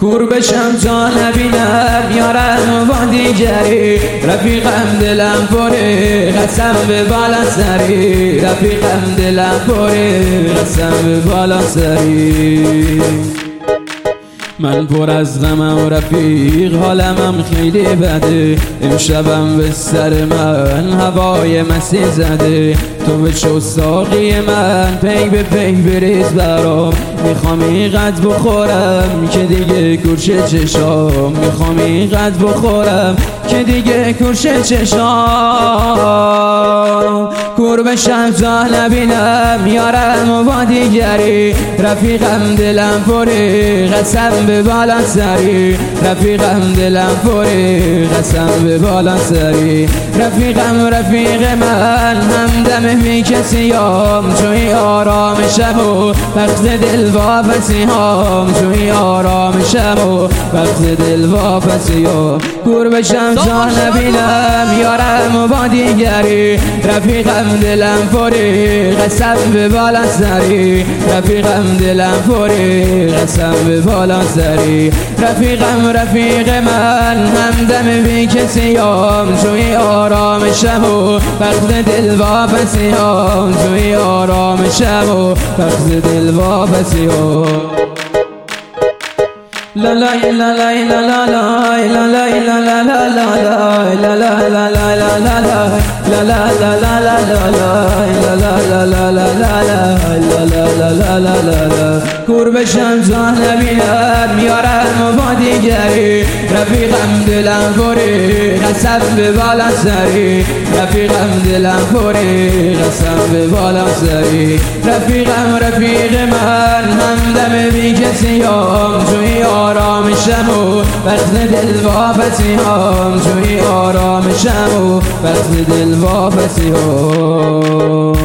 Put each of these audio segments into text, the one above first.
کور بشم تا نبینم یارم با دیگری، رفیقم دلم پره قسم به بالا سری، رفیقم دلم پره قسم به بالا سری. من پر از غمم رفیق، حالمم خیلی بده، امشبم به سر من هوای مسیح زده. تو بشو ساقی من، پی به پی بریز برام، میخوام اینقدر بخورم که دیگه کورشه چشام، میخوام اینقدر بخورم که دیگه کورشه چشام. کور بشم تا نبینم یارم با دیگری، رفیقم دلم پره قسم به بالا سری، رفیقم دلم پره قسم به بالا سری. رفیقم رفیق من همدم بی کسیام، توی آرام شب و وقت دل واپسیام، توی آرام شب و وقت دل واپسیام. کور بشم تا نبینم یارم با دیگری، رفیقم دلم پره قسم به بالا سری، رفیقم دلم پره قسم به بالا سری. رفیقم رفیق من همدم بی کسیام، توی آرام شب و وقت دل واپسیام، توی آرام شب و وقت دل واپسیام. لا لا لا لا لا لا لا لا لا لا لا لا لا لا. کور بشم تا نبینم یارم با دیگری، رفیقم دلم پره قسم به بالا سری، رفیقم دلم پره قسم به بالا سری. رفیقم رفیق من همدم بی کسیام، توی آرام شب و وقت دل واپسیام، توی آرام شب و وقت دل واپسیام.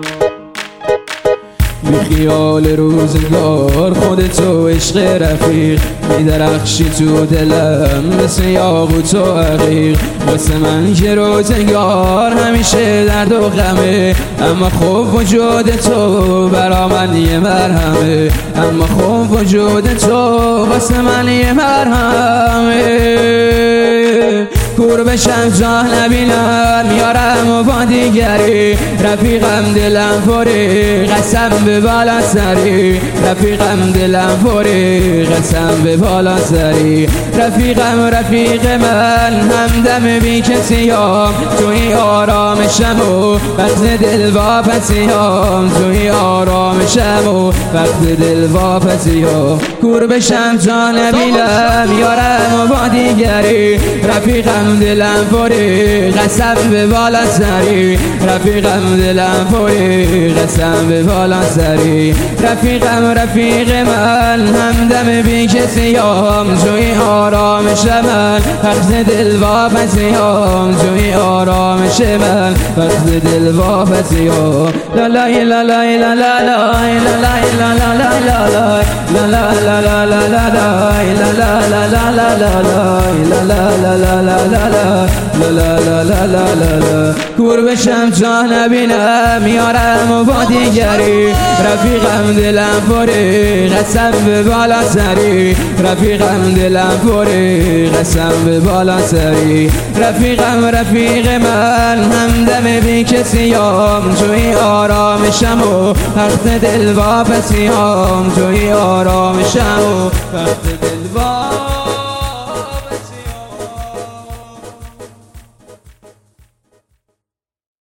بی خیال روزگار خودتو عشق رفیق، میدرخشی تو دلم مثل یاقوت و عقیق. واسه من که روزگار همیشه درد و غمه، اما خوب وجود تو برا من یه مرهمه، اما خوب وجود تو واسه من یه مرهمه. کور بشم تا نبینم یارم با دیگری، رفیقم دلم پره قسم به بالا سری، رفیقم دلم پره قسم به بالا سری. رفیقم رفیق من همدم بی کسیام، توی آرام شب و وقت دل واپسیام، توی آرام شب و وقت دل واپسیام. کور بشم تا نبینم یارم با دیگری، رفیقم دلم پره قسم به بالا سری، رفیقم دلم پره قسم به بالا سری. رفیقم رفیق من همدم بی کسیام، توی آرام من وقت دل واپسیام، توی آرام من وقت دل واپسیام. لا لا لا لا لا لا لا لا لا لا لا لا لا لا لا. کور بشم تا نبینم یارم با دیگری، رفیقم دلم پره قسم به بالا سری، رفیقم دلم پره قسم به بالا سری. رفیقم رفیق من همدم بی کسیام، توی آرام شب و وقت دل واپسیام، توی آرام شب و وقت دل واپسیام.